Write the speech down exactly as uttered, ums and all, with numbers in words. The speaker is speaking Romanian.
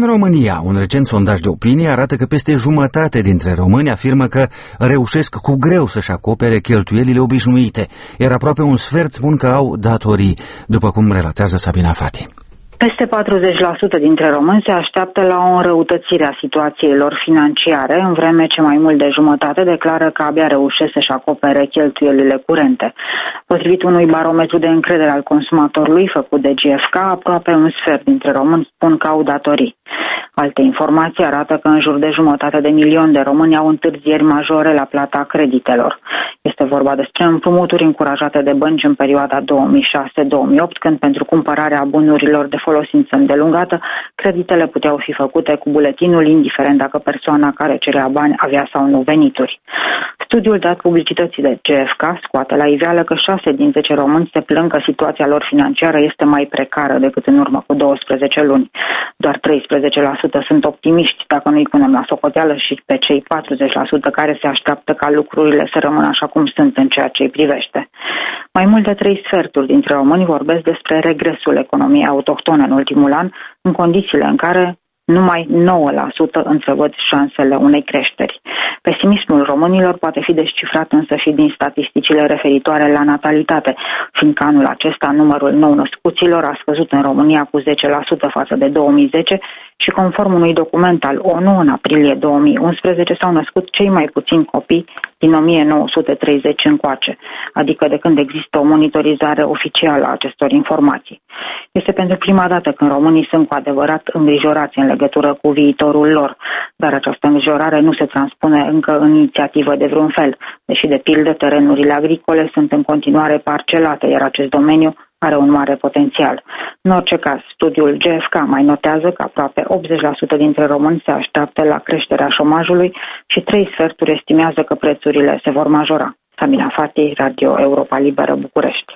În România, un recent sondaj de opinie arată că peste jumătate dintre români afirmă că reușesc cu greu să-și acopere cheltuielile obișnuite, iar aproape un sfert spun că au datorii, după cum relatează Sabina Fati. Peste patruzeci la sută dintre români se așteaptă la o înrăutățire a situației lor financiare, în vreme ce mai mult de jumătate declară că abia reușesc să-și acopere cheltuielile curente. Potrivit unui barometru de încredere al consumatorului făcut de G F K, aproape un sfert dintre români spun că au datorii. Alte informații arată că în jur de jumătate de milion de români au întârzieri majore la plata creditelor. Este vorba despre împrumuturi încurajate de bănci în perioada două mii șase două mii opt, când pentru cumpărarea bunurilor de folosință îndelungată, creditele puteau fi făcute cu buletinul, indiferent dacă persoana care cerea bani avea sau nu venituri. Studiul dat publicității de G F K scoate la iveală că șase din zece români se plâng că situația lor financiară este mai precară decât în urmă cu douăsprezece luni. Doar treisprezece la sută sunt optimiști, dacă nu-i punem la socoteală și pe cei patruzeci la sută care se așteaptă ca lucrurile să rămână așa cum sunt în ceea ce îi privește. Mai mult de trei sferturi dintre români vorbesc despre regresul economiei autohtone în ultimul an, în condițiile în care numai nouă la sută întrevăd șansele unei creșteri. Pesimismul românilor poate fi descifrat însă și din statisticile referitoare la natalitate, fiindcă anul acesta numărul nou-născuților a scăzut în România cu zece la sută față de două mii zece și conform unui document al O N U, în aprilie două mii unsprezece s-au născut cei mai puțini copii din o mie nouă sute treizeci încoace, adică de când există o monitorizare oficială a acestor informații. Este pentru prima dată când românii sunt cu adevărat îngrijorați în legătură cu viitorul lor, dar această îngrijorare nu se transpune încă în inițiativă de vreun fel, deși de pildă terenurile agricole sunt în continuare parcelate, iar acest domeniu are un mare potențial. În orice caz, studiul G F K mai notează că aproape optzeci la sută dintre români se așteaptă la creșterea șomajului și trei sferturi estimează că prețurile se vor majora. Sabina Fati, Radio Europa Liberă, București.